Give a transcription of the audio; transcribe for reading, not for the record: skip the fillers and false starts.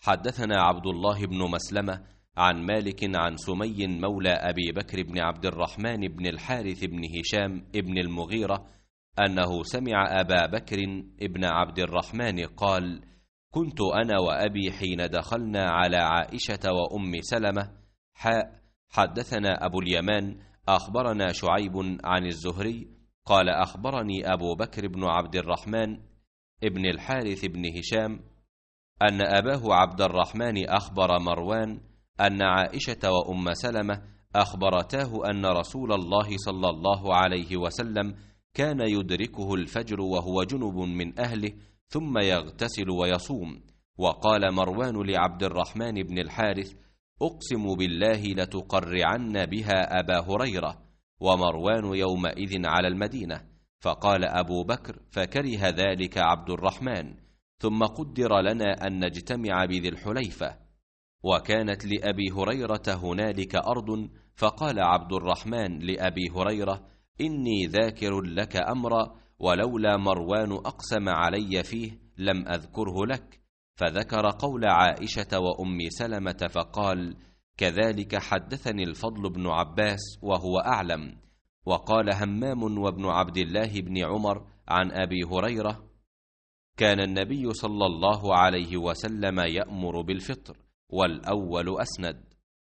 حدثنا عبد الله بن مسلمة عن مالك عن سمي مولى أبي بكر بن عبد الرحمن بن الحارث بن هشام بن المغيرة أنه سمع أبا بكر بن عبد الرحمن قال: كنت أنا وأبي حين دخلنا على عائشة وأم سلمة. حدثنا أبو اليمان أخبرنا شعيب عن الزهري قال: أخبرني أبو بكر بن عبد الرحمن ابن الحارث بن هشام أن أباه عبد الرحمن أخبر مروان أن عائشة وأم سلمة أخبرتاه أن رسول الله صلى الله عليه وسلم كان يدركه الفجر وهو جنب من أهله ثم يغتسل ويصوم. وقال مروان لعبد الرحمن بن الحارث: أقسم بالله لتقرعن بها أبا هريرة. ومروان يومئذ على المدينة. فقال أبو بكر: فكره ذلك عبد الرحمن. ثم قدر لنا أن نجتمع بذي الحليفة، وكانت لأبي هريرة هنالك أرض، فقال عبد الرحمن لأبي هريرة: إني ذاكر لك أمرا، ولولا مروان أقسم علي فيه لم أذكره لك. فذكر قول عائشة وأم سلمة فقال: كذلك حدثني الفضل بن عباس وهو أعلم. وقال همام وابن عبد الله بن عمر عن أبي هريرة: كان النبي صلى الله عليه وسلم يأمر بالفطر، والأول أسند.